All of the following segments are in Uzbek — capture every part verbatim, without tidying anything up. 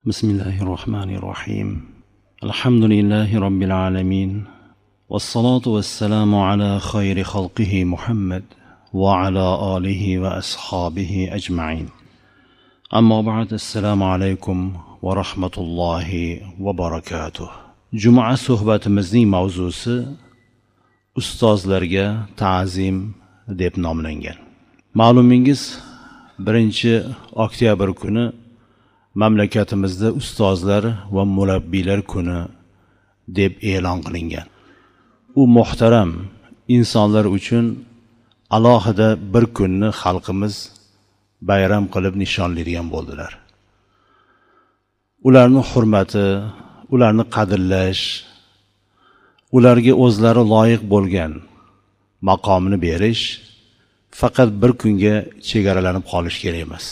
بسم الله الرحمن الرحيم الحمد لله رب العالمين والصلاة والسلام على خير خلقه محمد وعلى آله وأصحابه أجمعين أما بعد السلام عليكم ورحمة الله وبركاته جمعة suhbatimizning mavzusi ustozlarga ta'zim deb nomlangan. Ma'lumingiz birinchi oktyabr kuni mamlakatimizda ustozlar va murabbiylar kuni deb e'lon qilingan. U muhtaram insonlar uchun alohida bir kunni xalqimiz bayram qilib nishonlaydigan bo'ldilar. Ularning hurmati, ularni qadrlash, ularga o'zlari loyiq bo'lgan maqomini berish faqat bir kunga chegaralanib qolish kerak emas.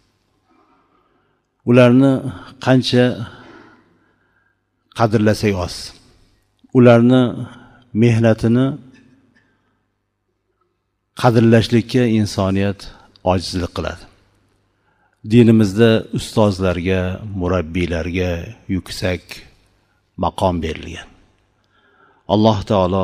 Ularni qancha qadrlasak oz. Ularni mehnatini qadrlashlikka insoniyat ojizlik qiladi. Dinimizda ustozlarga, murabbiylarga yuksak maqom berilgan. Alloh taolo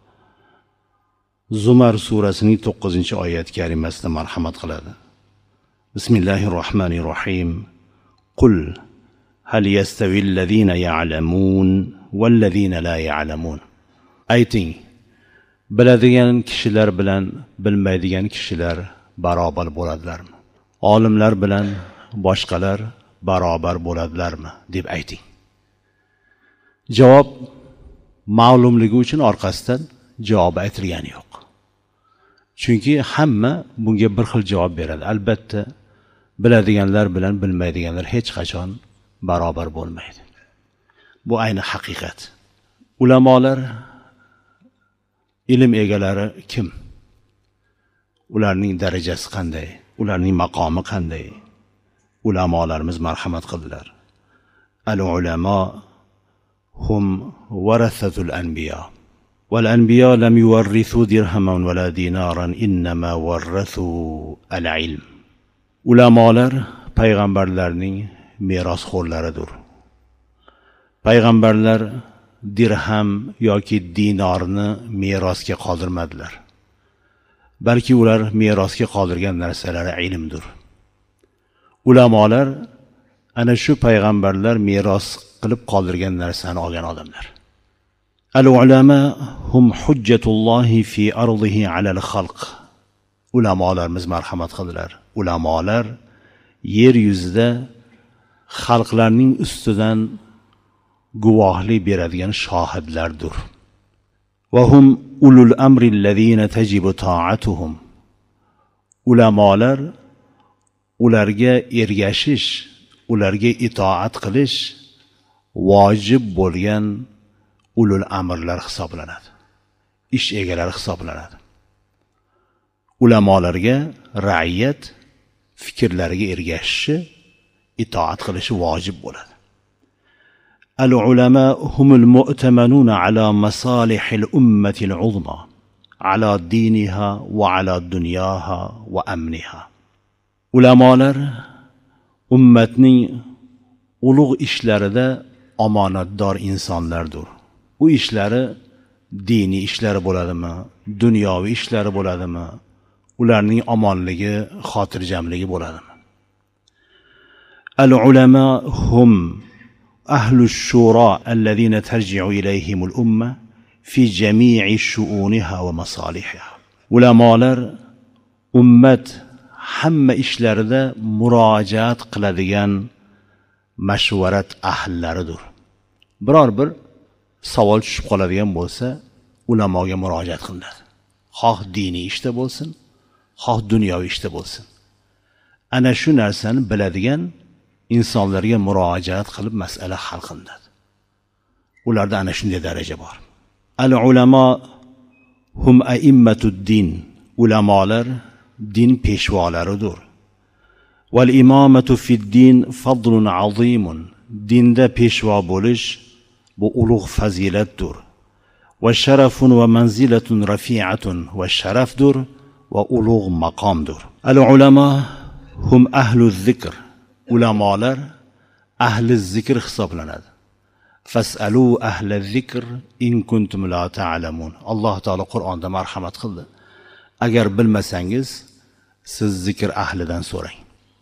Zumar surasining to'qqizinchi oyat karimasida marhamat qiladi. Bismillahirrohmanirrohim. Qul hal yastavillazina ya'lamun vallazina la ya'lamun. Ayting, biladigan kishilar bilan bilmaydigan kishilar barobar bo'ladilarmi? Olimlar bilan boshqalar barobar bo'ladilarmi deb ayting. Javob ma'lumligi uchun orqasidan javob aytilgani yo'q. Chunki hamma bunga bir xil javob beradi. Albatta biladiganlar bilan bilmaydiganlar hech qachon barobar bo'lmaydi. Bu ayni haqiqat. Ulamolar, ilm egalari kim? Ularning darajasi qanday? Ularning maqomi qanday? Ulamolarimiz marhamat qildilar. Al-ulama hum warathatul anbiya. Wal anbiya lam yuwarrithu dirhaman wala dinaran innama warrathu al-ilm. Ulamolar payg'ambarlarning merosxo'rlaridir. Payg'ambarlar dirham yoki dinorni merosga qoldirmadilar. Balki ular merosga qoldirgan narsalari ilmdir. Ulamolar ana shu payg'ambarlar meros qilib qoldirgan narsani olgan odamlar. Al-ulama hum hujjatullohi fi ardihi alal xalq. Ulamolarimiz marhamat qildilar. Ulamolar yer yuzida xalqlarning ustidan guvohlik beradigan shohidlardir. Va hum ulul amri allazina tajibu ta'atuhum. Ulamolar ularga ergashish, ularga itoat qilish vojib bo'lgan ulul amrlar hisoblanadi. Ish egalari hisoblanadi. Ulamolarga ra'iyat fikrlariga ergashishi, itoat qilishi vojib bo'ladi. Al-ulama humul mu'tamanuna ala masalihil ummatil uzma, ala diniha va ala dunyaha va amniha. Ulamolar ummatning ulug' ishlarida omonatdor insonlardir. U ishlari diniy ishlari bo'ladimi, dunyoviy ishlari bo'ladimi, ularning omonligi, xotirjamligi bo'ladimi? Al-ulama hum ahlush shura allazina tarji'u ilayhimul umma fi jami'i shu'uniha va masalihiha. Ulamolar ummat hamma ishlarida murojaat qiladigan mashvarat ahllaridir. Biror bir savol tushib qoladigan bo'lsa, ulamoga murojaat qilinadi. Xoh diniy ishda bo'lsin, xoh dunyoviy ishda bo'lsin. Ana shu narsani biladigan insonlarga murojaat qilib masala hal qilinadi. Ularda ana shunday daraja bor. Al-ulama hum a'immatud din. Ulamolar din peshvolaridir. Wal imamatu fid din fadlun azimun. Dinda peshvo bo'lish bu ulug' fazilatdir. Va sharafun va manzilatun rafi'atun va sharafdir va ulug' maqomdir. Al-ulama hum ahlu zikr. Ulamolar ahli zikr hisoblanadi. Fas'alu ahla zikr in kuntum la ta'lamun. Alloh taolo Qur'onda marhamat qildi. Agar bilmasangiz, siz zikr ahlidan so'rang.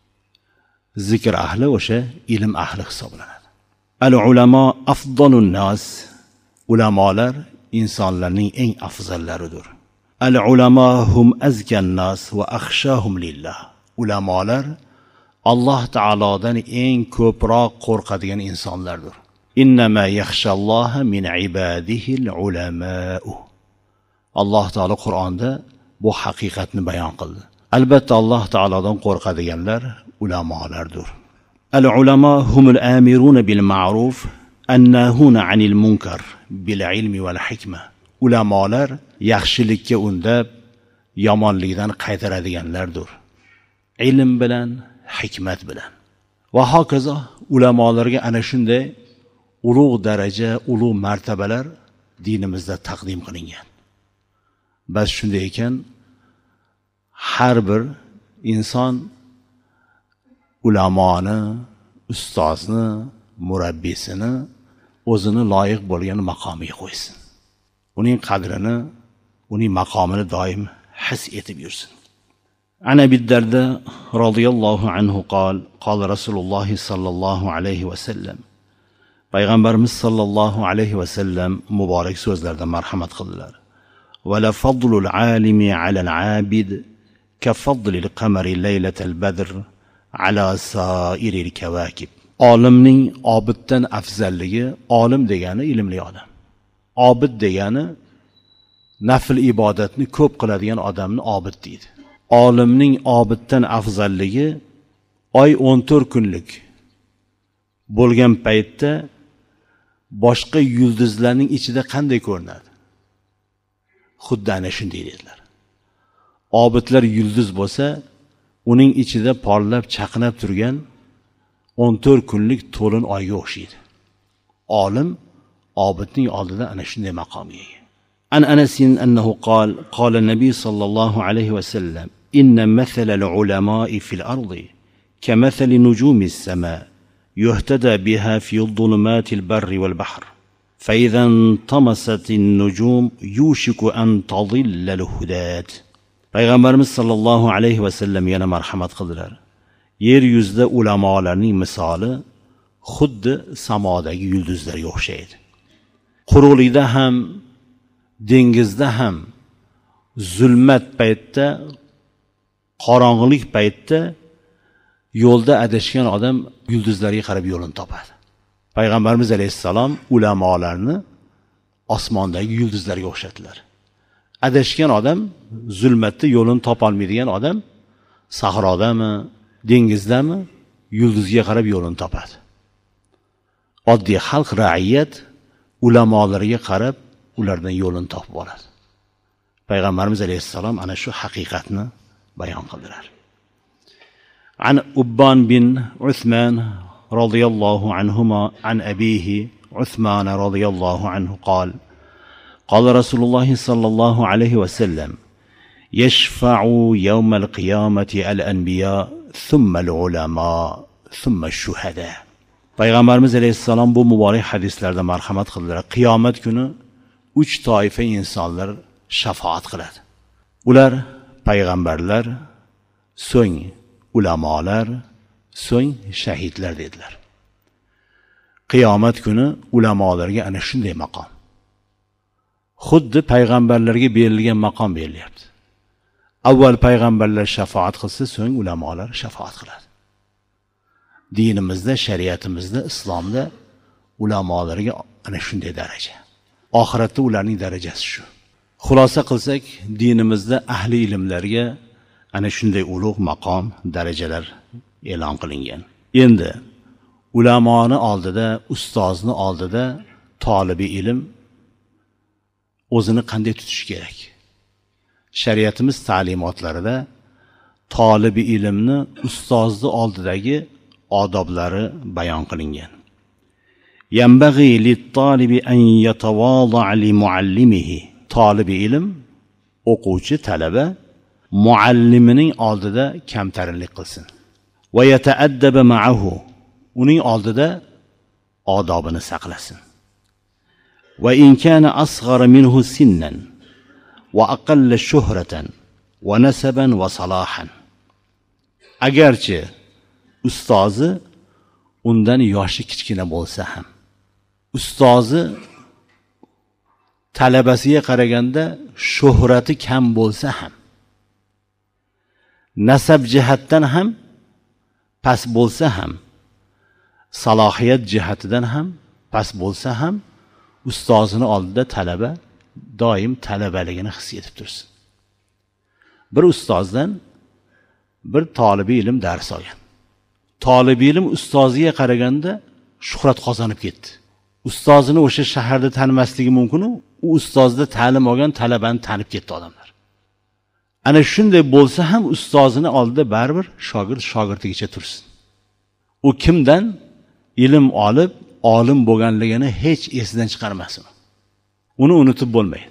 Zikr ahli o'sha ilm ahli hisoblanadi. Al-ulamo afdalun nas. Ulamolar insonlarning eng afzallaridir. Al-ulamo hum azkan nas va akhshahum lillah. Ulamolar Alloh taolodan eng ko'proq qo'rqadigan insonlardir. Innama yakhshalloha min ibadihi al-ulama'u. Alloh taolo Qur'onda bu haqiqatni bayon qildi. Albatta Alloh taolodan qo'rqadiganlar ulamolardir. Al-ulamo humul amiruna bil ma'ruf annahuna 'anil munkar bil ilmi wal hikma. Ulamolar yaxshilikka undab, yomonlikdan qaytaradiganlardir. Ilm bilan, hikmat bilan. Va hokazo ulamolarga ana shunday ulug' daraja, ulug' martabalar dinimizda taqdim qilingan. Bas shunday ekan, har bir inson ulamoni, ustozni, murabbisini o'zini loyiq bo'lgan maqomiga qo'ysin. Uning qadrini, uning maqomini doim his etib yursin. Ana Abi Darda radhiyallohu anhu qol, qala Rasululloh sallallohu alayhi va sallam. Payg'ambarimiz sallallohu alayhi va sallam muborak so'zlarda marhamat qildilar. Va la fadlul alimi alal abid ka fadlil qamari laylatal badr ala sairil kawakib. Olimning obiddan afzalligi, olim degani ilmli odam. Obid degani nafl ibodatni ko'p qiladigan odamni obid deydi. Olimning obiddan afzalligi oy o'n to'rt kunlik bo'lgan paytda boshqa yulduzlarning ichida qanday ko'rinadi? Xuddi ana shunday dedilar. Obidlar yulduz bo'lsa, uning ichida porlab chaqnab turgan o'n to'rt kunlik to'lin oyga o'xshaydi. Olim obidning oldida ana shunday maqomga ega. An Anasin annahu qol, qala Nabiy sallallohu alayhi va sallam, inna mathala al-ulama'i fil ardi kamathali nujumis sama yuhtada biha fi dhulumatil barri wal bahr. Fa idha intamasat an-nujum yushiku an tadilla al-hudat. Payg'ambarimiz sallallohu alayhi va sallam yana marhamat qildilar. Yer yuzida ulamolarning misoli xuddi samodagi yulduzlarga o'xshaydi. Quruqlikda ham, dengizda ham zulmat paytda, qorong'ilik paytda yo'lda adashgan odam yulduzlarga qarab yo'lini topadi. Payg'ambarimiz alayhissalom ulamolarni osmondagi yulduzlarga o'xshatdilar. Adashgan odam, zulmatda yo'lini topolmaydigan odam sahrodami, dengizdami yulduzga qarab yo'lini topadi. Oddiy xalq, ra'iyat ulamolarga qarab ulardan yo'lini topib oladi. Payg'ambarimiz alayhissalom ana shu haqiqatni bayon qildilar. An Ubban bin Uthman radhiyallohu anhuma an abihi Uthman radhiyallohu anhu qol, qala Rasululloh sallallohu alayhi va sallam, yashfa'u yawmal qiyamati al-anbiya thumma al-ulama thumma ash-shuhada. Payg'ambarimiz alayhissalom bu muborak hadislarda marhamat qildilar. Qiyomat kuni uch toifa insonlar shafaat qiladi. Ular payg'ambarlar, so'ng ulamolar, so'ng shahidlar dedilar. Qiyomat kuni ulamolarga ana shunday maqom. Xuddi payg'ambarlarga berilgan maqom berilyapti. Avval payg'ambarlar shafaat qilsa, so'ng ulamolar shafaat qiladi. Dinimizda, shariatimizda, islomda ulamolarga ana shunday daraja. Oxiratda ularning darajasi shu. Xulosa qilsak, dinimizda ahli ilmlarga ana shunday ulug' maqom, darajalar e'lon qilingan. Endi ulamoni oldida, ustozni oldida tolibi ilm o'zini qanday tutish kerak? Shariatimiz ta'limotlarida tolibi ilmni ustozni oldidagi odoblari bayon qilingan. Yanbaghi lit-talibi an yatawada'a li muallimihi. Tolibi ilm, o'quvchi, talaba muallimining oldida kamtarinlik qilsin. Va yata'addaba ma'ahu. uning oldida odobini saqlasin. Va in kana asghara minhu sinnan va aqalla shuhratan va nasaban va salahan. Agarchi ustozi undan yoshi kichkina bo'lsa ham, ustozi talabasiga qaraganda shuhrati kam bo'lsa ham, nasab jihatdan ham past bo'lsa ham, salohiyat jihatidan ham past bo'lsa ham, ustozini oldida talaba doim talabaligini his etib tursin. Bir ustozdan bir tolibi ilm dars olgan. Tolibi ilm ustoziga qaraganda shuhrat qozonib ketdi. Ustozini o'sha shaharda tanimasligi mumkin, u ustozda ta'lim olgan talabani tanib ketdi odamlar. Ana shunday bo'lsa ham ustozini oldida baribir shogird shogirdigicha tursin. U kimdan ilm olib, olim bo'lganligini hech esidan chiqarmasin. Uni unutib bo'lmaydi.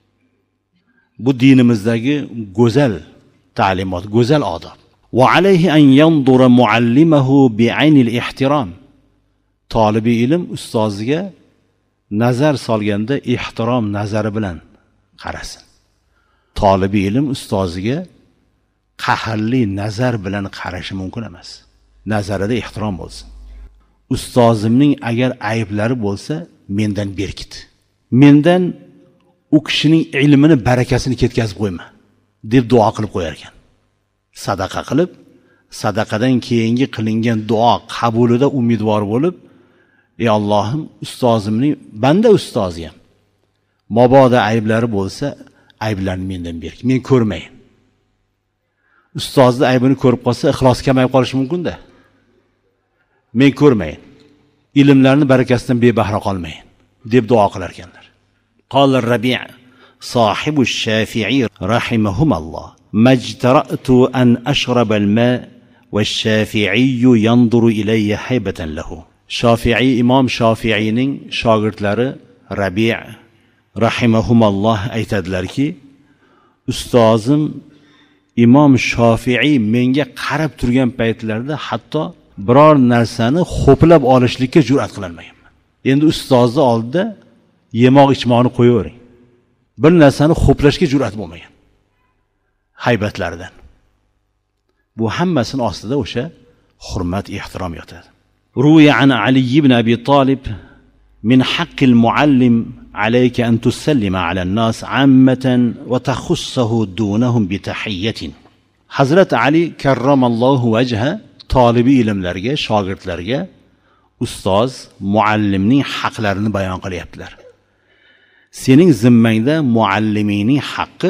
Bu dinimizdagi go'zal ta'limot, go'zal odob. Va alayhi an yanzura muallimahu bi'aynil ihtirom. Tolibi ilm ustoziga nazar solganda ehtirom nazari bilan qarasin. Tolibi ilm ustoziga qahrli nazar bilan qarashi mumkin emas. Nazarida ehtirom bo'lsin. Ustozimning agar ayblari bo'lsa, mendan berkit. Mendan u kishining ilmini barakasini ketkazib qo'yma deb duo qilib qo'yar ekan. Sadaqa qilib, sadaqadan keyingi qilingan duo qabulida umidvor bo'lib, ey Allohim, ustozimning banda ustozi ham mabodo ayblari bo'lsa, ayblarni mendan berk. Men ko'rmayin. Ustozning aybini ko'rib qolsa, ixlos kamayib qolishi mumkin-da. Men ko'rmayin. Ilmlarni barakasidan bebahra qolmayin deb duo qilar ekanlar. Qala Rabi' sohibu Shafi'i rahimahumalloh: "Majtara'tu an ashraba al-ma va ash-Shafi'i yanzuru ilayya haybatan lahu." Shafi'i imom Shafi'ining shogirdlari Rabi' rahimahumalloh aytadilarki, ustozim imom Shafi'i menga qarab turgan paytlarda hatto biror narsani xo'plab olishlikka jur'at qilolmayman. Endi ustozni oldida yemoq ichmoqni qo'yavering. Bir narsani xo'plashga jur'at bo'lmagan. Haybatlaridan. Bu hammasini ostida o'sha hurmat, ehtirom yotadi. Ruya an Ali ibn Abi Talib min haqqil muallim alayka an tusallima ala an-nas 'ammatan wa takhussahu dunahum bi tahiyyatin. Hazrat Ali karramallohu vajha tolibi ilmlarga, shogirdlarga ustoz, muallimning haqlarini bayon qilyaptilar. Sening zimmangda muallimingning haqqi,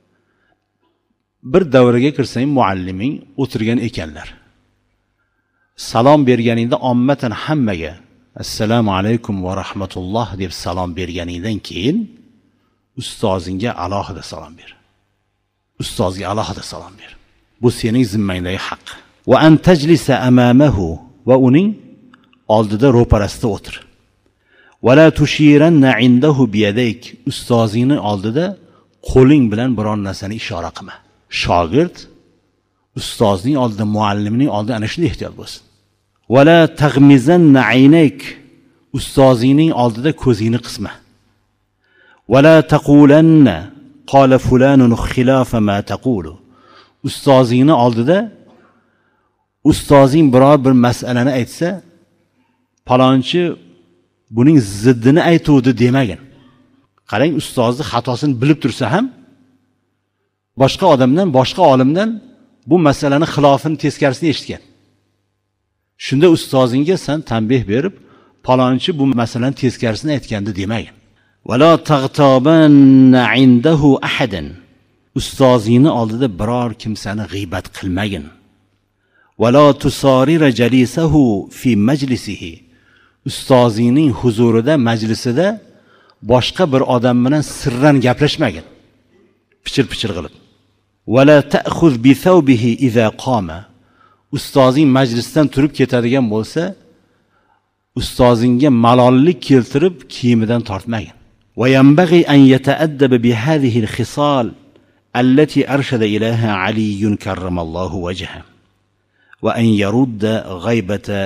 bir davraga kirsang mualliming o'tirgan ekanlar. Salom berganingda ommatan hammaga assalomu alaykum va rahmatulloh deb salom berganingdan keyin ustozingga alohida salom ber. Ustozga alohida salom ber. Bu sening zimmangdagi haq. Va an tajlisa amamahu, va uning oldida ro'parasida o'tir. Va la tushiranna indahu biyadayk, ustozingning oldida qo'ling bilan biror narsani ishora qilma. Shogird ustozning oldida, muallimning oldida ana shunday ehtiyot bo'lsin. Va la taghmizanna aynayk, ustozingning oldida ko'zingni qisma. Va la taqulanna qala fulanun khilafa ma taqulu, ustozingning oldida ustozing biror bir masalani aytsa, palonchi buning ziddini aytuvdi demagin. Qarang, ustozni xatosini bilib tursa ham boshqa odamdan, boshqa olimdan bu masalani xilofini teskarisini eshitgan. Shunda ustozingga sen tanbeh berib, palonchi bu masalani teskarisini aytgandi demagin. Wala taghtabanna indahu ahadan, ustozingning oldida biror kimsani g'iybat qilmagin. Wala tusarira jalisahu fi majlisihi, ustozingning huzurida, majlisida boshqa bir odam bilan sirran gaplashmagin, pichir-pichir qilib. Wala ta'khudh bi thawbihi idha qama, ustozing majlisdan turib ketadigan bo'lsa, ustozingga malollik keltirib kiyimidan tortmagin. Va yanbaghi an yata'addaba bi hadhihi al-khisal allati arshada ilaha Ali karramallohu wajha, va an yarudda ghaybata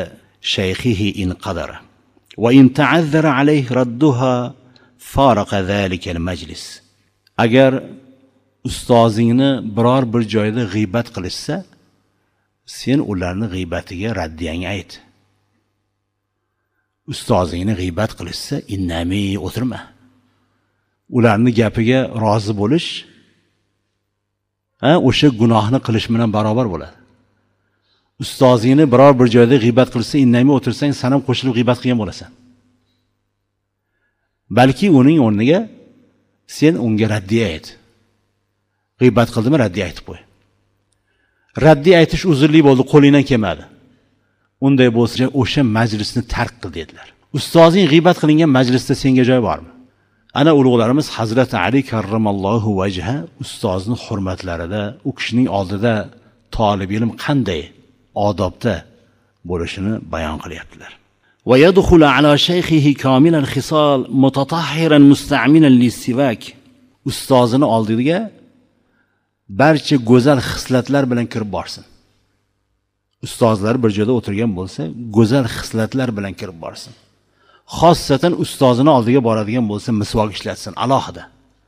شيخه إن قدر وإن تعذر عليه ردها فارق ذلك المجلس. agar ustozingni biror bir joyda g'iybat qilishsa, sen ularni g'iybatga raddiyang ayt. Ustozingni g'iybat qilishsa, innamay o'tirma. Ularni gapiga rozi bo'lish ha o'sha gunohni qilish bilan barobar bo'ladi. Ustozingni biror bir joyda g'iybat qilsa, innamay o'tirsang, sen ham qo'shilib g'iybat qilgan bo'lasan. Balki uning o'rniga sen unga raddiya ayt. G'iybat qildimi, raddiya aytib qo'y. Raddiya aytish uzrli bo'ldi, qo'lingdan kelmadi. Unday bo'lsa, o'sha majlisni tark qil dedilar. Ustozing g'iybat qilingan majlisda senga joy bormi? Ana ulug'larimiz Hazrat Ali karramallohu vajha ustozni hurmatlarida, u kishining oldida talib ilm qanday odobda bo'lishini bayon qilyaptilar. Va yadkhulu ala shaykhihi kamilan khisal mutatahhiran musta'minan lis-siwak. Ustozini oldiga barcha go'zal xislatlar bilan kirib borsin. Ustozlar bir joyda o'tirgan bo'lsa, go'zal xislatlar bilan kirib borsin. Xossatan ustozini oldiga boradigan bo'lsa, misvok ishlatsin alohida.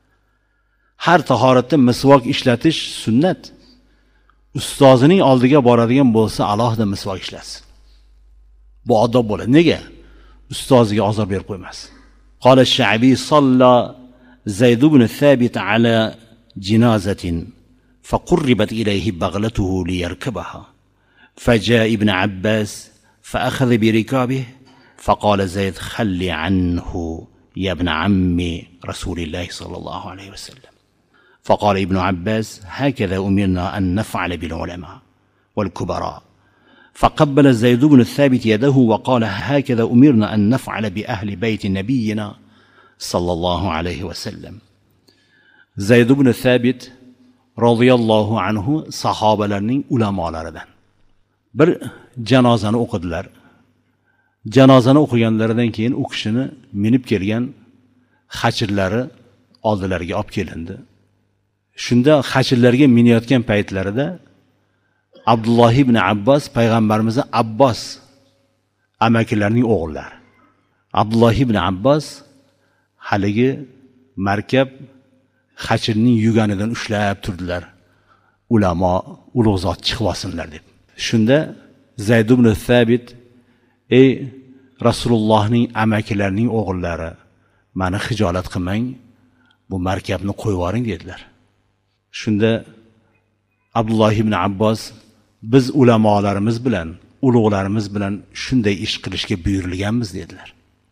Har tahoratda misvok ishlatish sunnat. Ustozining oldiga boradigan bo'lsa, alohida misvok ishlatsin. Bu odob bo'ladi. Nega? Ustoziga azor berib qo'ymas. Qala ash-Sha'bi salla Zayd ibn Thabit ala jinazatin faqurribat ilayhi baghlatuhu liyarkabaha. فجاء ابن عباس فأخذ بركابه فقال زيد خلي عنه يا ابن عم رسول الله صلى الله عليه وسلم. فقال ابن عباس هكذا أمرنا أن نفعل بالعلماء والكبراء. فقبل زيد بن الثابت يده وقال هكذا أمرنا أن نفعل بأهل بيت نبينا صلى الله عليه وسلم. زيد بن الثابت رضي الله عنه صحابة لرنين علماء لردن. bir janozani o'qidilar. Janozani o'qiganlaridan keyin u kishini minib kelgan xachirlari oldilariga olib kelindi. Shunda xachirlarga minayotgan paytlarida Abdulloh ibn Abbos payg'ambarimiz Abbos amakilarining o'g'illari. Abdulloh ibn Abbos haligi markab xachirning yuganidan ushlab turdilar. Ulamo, ulug' zot chiqib olsinlar deb. Shunda Zayd ibn Thabit ey Rasulullohning amakilarining o'g'illari, meni xijolat qilmang, bu markabni qo'yib yuboring dedilar. Shunda Abdulloh ibn Abbos biz ulamolarimiz bilan, ulug'larimiz bilan shunday ish qilishga buyurilganmiz dedilar.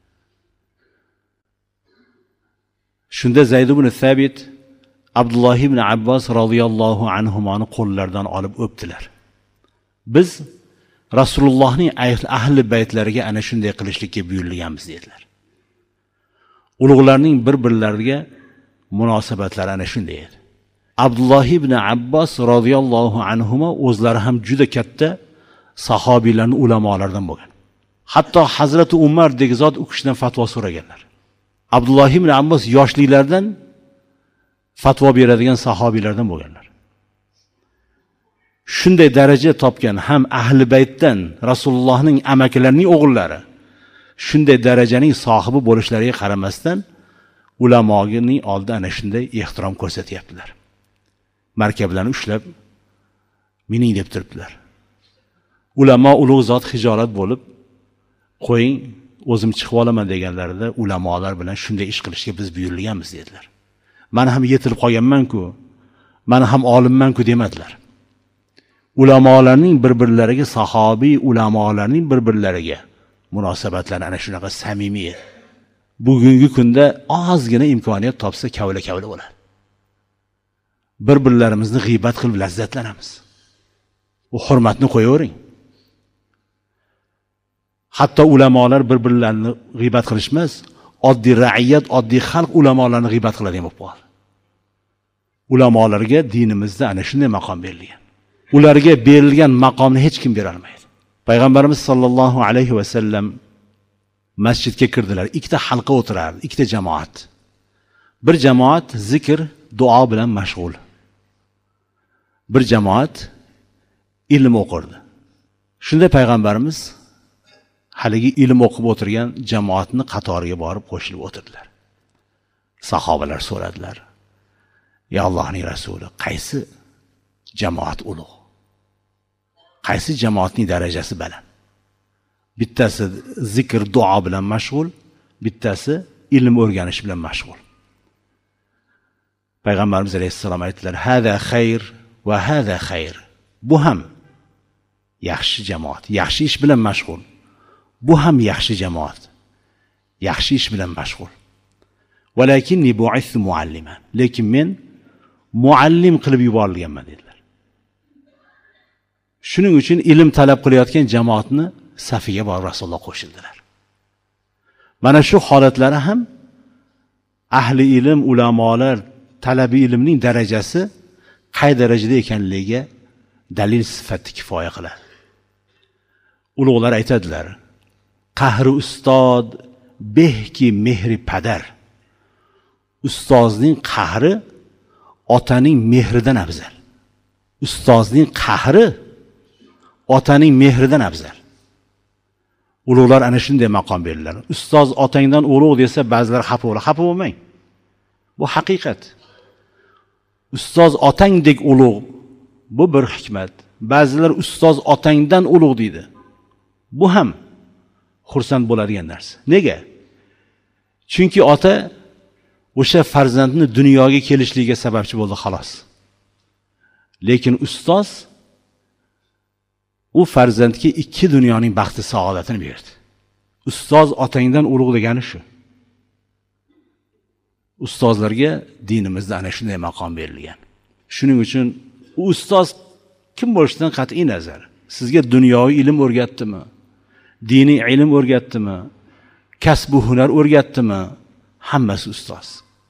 Shunda Zayd ibn Thabit Abdulloh ibn Abbos radhiyallohu anhumoni qo'llaridan olib o'pdilar. Biz Rasulullohning ahli baytlariga ana shunday qilishlikka buyurilganmiz dedilar. Ulug'larning bir-birlariga munosabatlari ana shunday edi. Abdulloh ibn Abbos radhiyallohu anhuma o'zlari ham juda katta sahobiylarning ulamolardan bo'lgan. Hatto Hazrati Umar degi zot u kishidan fatvo so'raganlar. Abdulloh ibn Abbos yoshliklardan fatvo beradigan sahobiylardan bo'lganlar. Shunday daraja topgan ham ahli baytdan Rasulullohning amakilarining o'g'illari shunday darajaning sohibi bo'lishlariga qaramasdan ulamoning oldida ana shunday ehtirom ko'rsatyaptilar. Markablarni ushlab mining deb turibdilar. Ulamo ulug' zot hijolat bo'lib, qo'ying o'zim chiqib olaman deganlarida ulamolar bilan shunday ish qilishga biz buyurilganmiz dedilar. Men ham yetilib qolganman-ku, men ham olimman-ku demadilar. Ulamolarning bir-birlariga, sahobiy ulamolarning bir-birlariga munosabatlari ana shunaqa samimiy. Bugungi kunda ozgina imkoniyat topsa kavla-kavla bo'ladi. Bir-birlarimizni g'iybat qilib lazzatlanamiz. Bu hurmatni qo'yavering. Hatto ulamolar bir-birlarini g'iybat qilishmas, oddiy ra'iyat, oddiy xalq ulamolarni g'iybat qiladigan bo'lib qoldi. Ulamolarga dinimizda ana shunday maqom berilgan. Ularga berilgan maqomni hech kim bera olmaydi. Payg'ambarimiz sollallohu alayhi va sallam masjidga kirdilar. Ikkita halqa o'tirardi, ikkita jamoat. Bir jamoat zikr, duo bilan mashg'ul. Bir jamoat ilm o'qirdi. Shunda payg'ambarimiz haligi ilm o'qib o'tirgan jamoatni qatoriga borib qo'shilib o'tirdilar. Sahobalar so'radilar: "Ya Allohning rasuli, qaysi jamoat ulug'? Qaysi jamoatning darajasi baland? Bittasi zikr, duo bilan mashg'ul, bittasi ilm o'rganish bilan mashg'ul." Payg'ambarimiz alayhissalom aytdilar: "Hada xayr va hada xayr." Bu ham yaxshi jamoat, yaxshi ish bilan mashg'ul. Bu ham yaxshi jamoat, yaxshi ish bilan mashg'ul. Walakinni bu'ithu mualliman. Lekin men muallim qilib yuborilganman dedilar. Shuning uchun ilm talab qilayotgan jamoatni safiga borib Rasululloh qo'shildilar. Mana shu holatlari ham ahli ilm, ulamolar, talabi ilmning darajasi qay darajada ekanligiga dalil sifatida kifoya qiladi. Ulug'lar aytadilar: "Qahri ustod behki mehri padar." Ustozning qahri otaning mehridan afzal. Ustozning qahri otaning mehridan afzal. Ulug'lar ana shunday maqom berdilar. Ustoz otangdan ulug' desa ba'zilar xafa bo'ladi. Xafa bo'lmang. Bu haqiqat. Ustoz otangdek ulug' bu bir hikmat. Ba'zilar ustoz otangdan ulug' deydi. Bu ham xursand bo'ladigan narsa. Nega? Chunki ota o'sha farzandni dunyoga kelishligiga sababchi bo'ldi xolos. Lekin ustoz u farzandga ikki dunyoning baxti saodatini berdi. Ustoz otangdan ulug' degani shu. Ustozlarga dinimizda ana shunday maqom berilgan. Shuning uchun u ustoz kim bo'lishidan qat'iy nazar, sizga dunyoviy ilm o'rgatdimi, diniy ilm o'rgatdimi, kasb-u hunar o'rgatdimi, hammasi ustoz.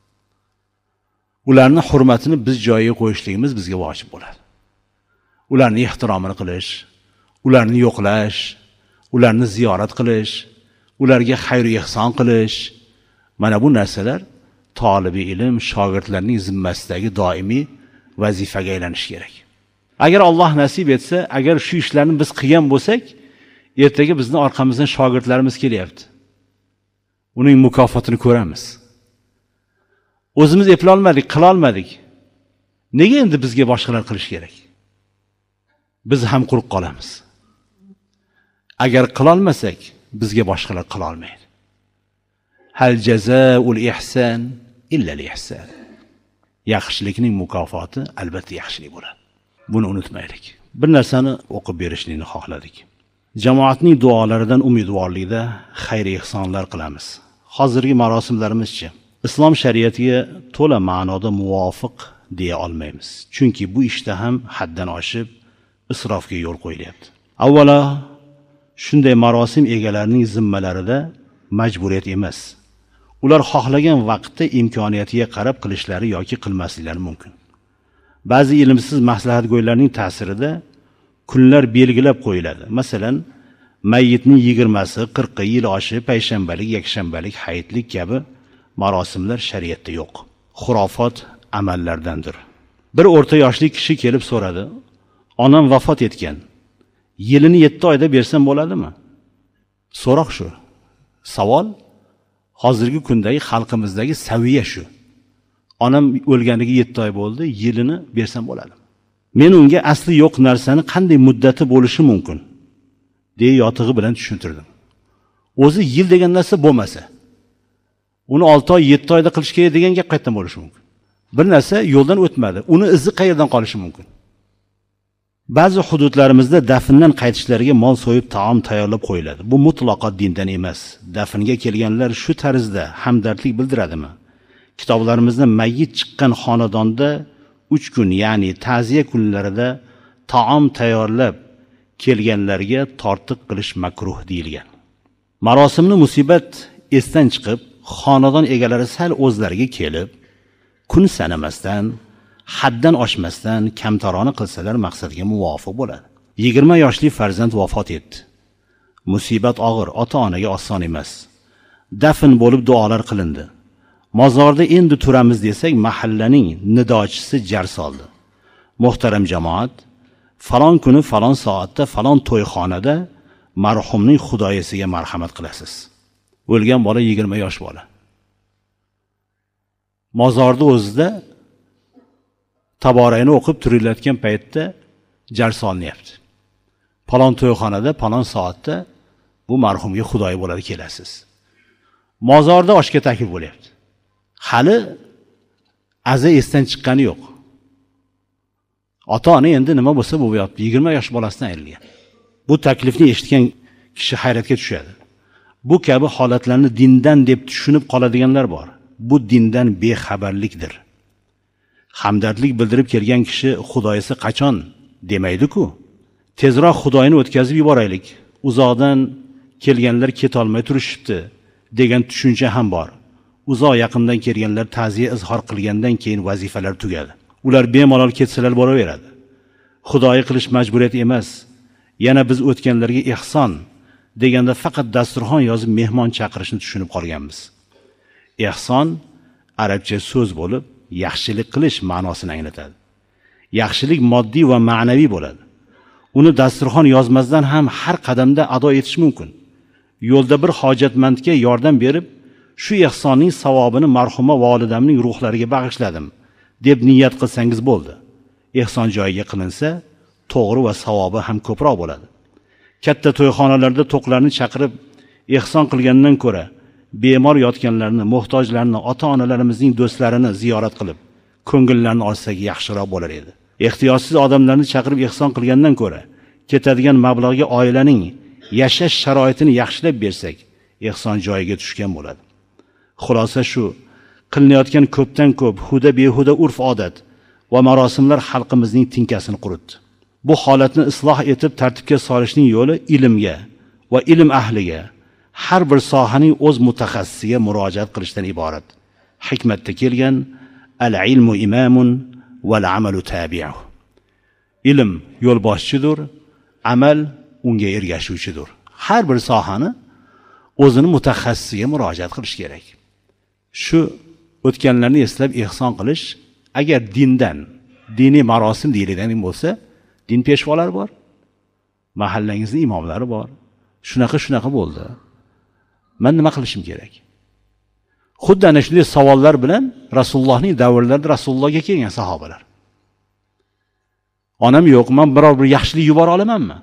Ularning hurmatini biz joyiga qo'yishligimiz bizga vojib bo'ladi. Ularning ehtiromini qilish, ularni yo'qlash, ularni ziyorat qilish, ularga xayr va ihson qilish, mana bu narsalar tolibi ilm, shogirdlarning zimmasidagi doimiy vazifaga aylanishi kerak. Agar Alloh nasib etsa, agar shu ishlarni biz qilgan bo'lsak, ertaga bizni orqamizdan shogirdlarimiz kelyapti. Uning mukofotini ko'ramiz. O'zimiz eplay olmadik, qila olmadik. Nega endi bizga boshqalar qilish kerak? Biz ham quruq qolamiz. Agar qila olmasak, bizga boshqalar qila olmaydi. Hal jazaa'ul ihson illa al-ihson. Yaxshilikning mukofoti albatta yaxshilik bo'ladi. Buni unutmaylik. Bir narsani o'qib berishni xohladik. Jamoatning duolaridan umidvorlikda xayr ihsonlar qilamiz. Hozirgi marosimlarimizcha islom shariatiga to'la ma'noda muvofiq deya olmaymiz. Chunki bu ishda ham haddan oshib isrofga yo'l qo'yilyapti. Avvalo, shunday marosim egalarining zimmalarida majburiyat emas. Ular xohlagan vaqtda imkoniyatiga qarab qilishlari yoki qilmasliklari mumkin. Ba'zi ilmsiz maslahatgo'ylarning ta'sirida kunlar belgilab qo'yiladi. Masalan, mayyitning yigirmasi, qirqi yil oshi, payshanbalik, yakshanbalik, hayitlik kabi marosimlar shariatda yo'q. Xurofot amallardandir. Bir o'rta yoshli kishi kelib so'radi: "Onam vafot etgan. Yilini yetti oyda bersam bo'ladimi?" So'roq shu. Savol hozirgi kundagi xalqimizdagi saviya shu. Onam o'lganiga yetti oy bo'ldi, yilini bersam bo'ladi. Men unga asli yo'q narsani qanday muddati bo'lishi mumkin deya yotig'i bilan tushuntirdim. O'zi yil degan narsa bo'lmasa, uni olti oy, yetti oyda qilish kerak degan gap qayerdan bo'lishi mumkin? Bir narsa yo'ldan o'tmadi. Uni izi qayerdan qolishi mumkin? Ba'zi hududlarimizda dafndan qaytishlariga mol so'yib taom tayyorlab qo'yiladi. Bu mutlaqo dindan emas. Dafnga kelganlar shu tarzda hamdardlik bildiradimi? Kitoblarimizda mayyit chiqqan xonadonda uch kun, ya'ni ta'ziya kunlarida taom tayyorlab kelganlarga tortiq qilish makruh deyilgan. Marosimni musibat esdan chiqib, xonadon egalari sal o'zlariga kelib, kun sanamasdan, haddan oshmasdan kamtarona qilsalar maqsadga muvofiq bo'ladi. yigirma yoshli farzand vafot etdi. Musibat og'ir, ota-onaga oson emas. Dafn bo'lib duolar qilindi. Mozorda endi turamiz desak, mahallaning nidochisi jar soldi. Muhtaram jamoat, falon kuni falon soatda falon to'yxonada marhumning xudoyisiga marhamat qilasiz. O'lgan bola yigirma yosh bola. Mozorda o'zida taborayni o'qib turilayotgan paytda jar solinyapti. Palon to'yxonada, palon soatda bu marhumga xudoyi bo'ladi, kelasiz. Mozorda oshga taklif bo'lyapti. Hali aza esdan chiqqani yo'q. Ota-ona endi nima bo'lsa bu bo'lyapti. yigirma yosh bolasidan ayrilgan. Bu taklifni eshitgan kishi hayratga tushadi. Bu kabi holatlarni dindan deb tushunib qoladiganlar bor. Bu dindan bexabarlikdir. Hamdardlik bildirib kelgan kishi xudoyisi qachon demaydi-ku. Tezroq xudoyini o'tkazib yuboraylik. Uzoqdan kelganlar ketolmay turishibdi degan tushuncha ham bor. Uzoq yaqindan kelganlar ta'ziya izhor qilgandan keyin vazifalar tugadi. Ular bemalol ketsalar bo'laveradi. Xudoyi qilish majburiyat emas. Yana biz o'tganlarga ihson deganda faqat dasturxon yozib mehmon chaqirishni tushunib qolganmiz. Ihson arabcha so'z bo'lib, yaxshilik qilish ma'nosini anglatadi. Yaxshilik moddiy va ma'naviy bo'ladi. Uni dasturxon yozmasdan ham har qadamda ado etish mumkin. Yo'lda bir hojatmandga yordam berib, shu ihsonning savobini marhuma volidamning ruhlariga bag'ishladim deb niyat qilsangiz bo'ldi. Ihson joyiga qilinsa, to'g'ri va savobi ham ko'proq bo'ladi. Katta to'yxonalarda to'qlarni chaqirib ihson qilgandan ko'ra, bemor yotganlarni, muhtojlarni, ota-onalarimizning do'stlarini ziyorat qilib, ko'ngillarini olsak yaxshiroq bo'lar edi. Ehtiyotsiz odamlarni chaqirib ihson qilgandan ko'ra, ketadigan mablag'ga oilaning yashash sharoitini yaxshilab bersak, ihson joyiga tushgan bo'ladi. Xulosa shu, qilinayotgan ko'pdan ko'p huda behuda urf-odat va marosimlar xalqimizning tinkasini quritdi. Bu holatni isloh etib tartibga solishning yo'li ilmga va ilm ahliga, har bir sohaning o'z mutaxassisiga murojaat qilishdan iborat. Hikmatda kelgan al-ilmu imamun val amalu tabi'uh. Ilm yo'lboshchidir, amal unga ergashuvchidir. Har bir sohani o'zini mutaxassisiga murojaat qilish kerak. Shu o'tganlarni eslab ihson qilish, agar dindan, diniy marosim deyiladigan bo'lsa, din peshvolari bor, mahallangizning imomlari bor. Shunaqa shunaqa bo'ldi. Men nima qilishim kerak? Xuddi ana shunday savollar bilan Rasulullohning davrlarida Rasulullohga kelgan sahobalar. Onam yo'q, men biror bir yaxshilik yubora olamanmi?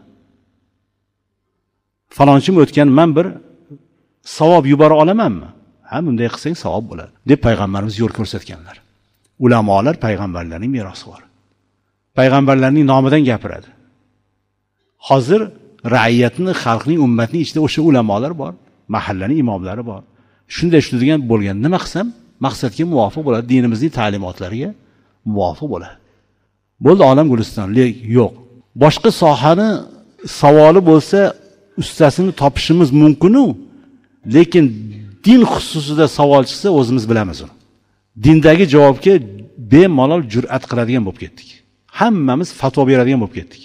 Falonchim o'tgan, men bir savob yubora olamanmi? Ha, bunday qilsang savob bo'ladi deb payg'ambarimiz yo'l ko'rsatganlar. Ulamolar payg'ambarlarning merosi bor. Payg'ambarlarning nomidan gapiradi. Hozir ra'iyatni, xalqning, ummatning ichida o'sha ulamolar bor, mahallaning imomlari bor. Shunday shunday bo'lgan nima qilsam maqsadga muvofiq bo'ladi, dinimizning ta'limotlariga muvofiq bo'ladi. Bo'ldi olam guliston, yo'q. Boshqa sohani savoli bo'lsa, ustasini topishimiz mumkin-u, lekin din xususida savol chiqsa o'zimiz bilamiz uni. Dindagi javobga bemalol jur'at qiladigan bo'lib ketdik. Hammamiz fatvo beradigan bo'lib ketdik.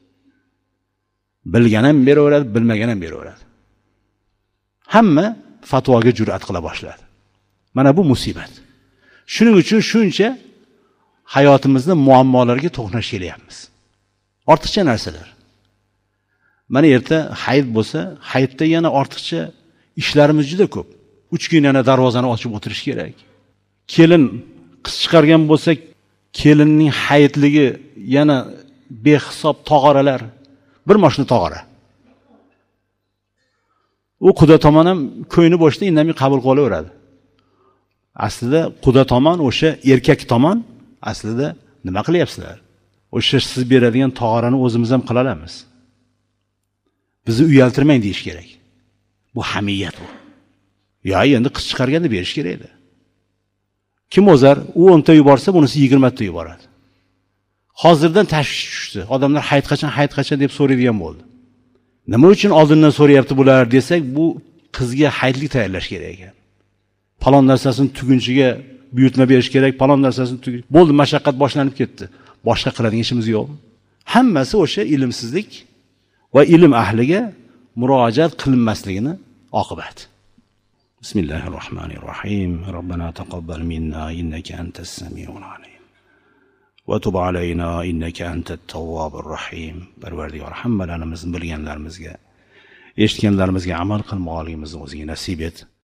Bilgan ham beraveradi, bilmagan ham beraveradi. Hamma fatvoga jur'at qila boshladi. Mana bu musibat. Shuning uchun shuncha hayotimizda muammolarga to'qnash kelyapmiz. Ortiqcha narsalar. Mana erta hayit bo'lsa, hayitda yana ortiqcha ishlarimiz juda ko'p. uch kun yana darvozani ochib o'tirish kerak. Kelin qiz chiqargan bo'lsa, kelinning hayitligi yana behisob tog'oralar. Bir moshni tog'ora. U quda tomon ham ko'yni boshda indamay qabul qilaveradi. Aslida quda tomon, o'sha erkak tomon aslida nima qilyapsizlar? O'sha siz beradigan tog'orani o'zimiz ham qila olamiz. Bizni uyaltirmang deyish kerak. Bu hamiyat bu. Ya endi qiz chiqarganda berish kerak edi. Kim o'zar, u o'n ta yuborsa, bunisi yigirma ta yuboradi. Hozirdan tashvish tushdi. Odamlar hayit qachon, hayit qachon deb so'raydigan bo'ldi. Nima uchun oldindan so'rayapti bular desak, bu qizga hayitlik tayyorlash kerak ekan. Palon narsasini tugunchiga buyurtma berish kerak, palon narsasini tugun. Bo'ldi, mashaqqat boshlanib ketdi. Boshqa qiladigan ishimiz yo'q. Hammasi o'sha ilmsizlik va ilm ahliga murojaat qilinmasligini oqibati. Bismillahirrohmanirrohim. Robbana taqabbal minna innaka antas samiul alim. Va tub alayna innaka antat tawwabur rahim. Parvardigor, hammalarimizni bilganlarimizga eshitganlarimizga amal qilmoqligimizni o'zing nasib et.